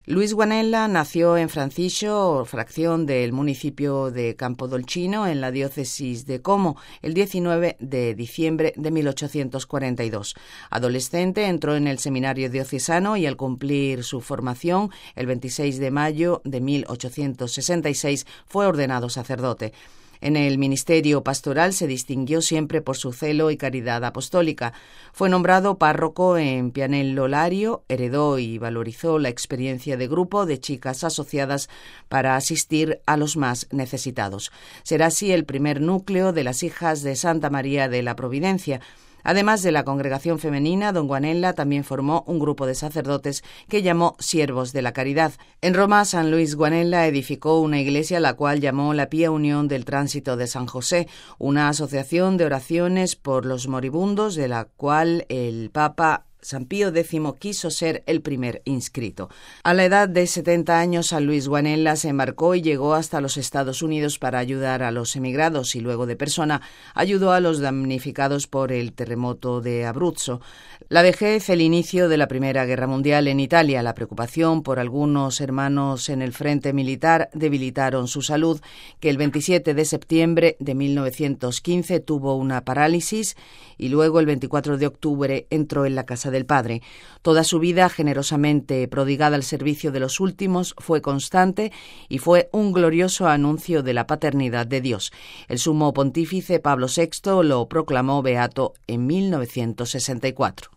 Luis Guanella nació en Francisco, fracción del municipio de Campodolcino, en la diócesis de Como, el 19 de diciembre de 1842. Adolescente, entró en el seminario diocesano y al cumplir su formación, el 26 de mayo de 1866, fue ordenado sacerdote. En el ministerio pastoral se distinguió siempre por su celo y caridad apostólica. Fue nombrado párroco en Pianello Lario, heredó y valorizó la experiencia de grupo de chicas asociadas para asistir a los más necesitados. Será así el primer núcleo de las hijas de Santa María de la Providencia. Además de la congregación femenina, don Guanella también formó un grupo de sacerdotes que llamó Siervos de la Caridad. En Roma, San Luis Guanella edificó una iglesia la cual llamó la Pía Unión del Tránsito de San José, una asociación de oraciones por los moribundos de la cual el Papa San Pío X quiso ser el primer inscrito. A la edad de 70 años, San Luis Guanella se embarcó y llegó hasta los Estados Unidos para ayudar a los emigrados y luego de persona ayudó a los damnificados por el terremoto de Abruzzo. La vejez, el inicio de la Primera Guerra Mundial en Italia, la preocupación por algunos hermanos en el frente militar debilitaron su salud, que el 27 de septiembre de 1915 tuvo una parálisis y luego el 24 de octubre entró en la casa del Padre. Toda su vida, generosamente prodigada al servicio de los últimos, fue constante y fue un glorioso anuncio de la paternidad de Dios. El sumo pontífice Pablo VI lo proclamó beato en 1964.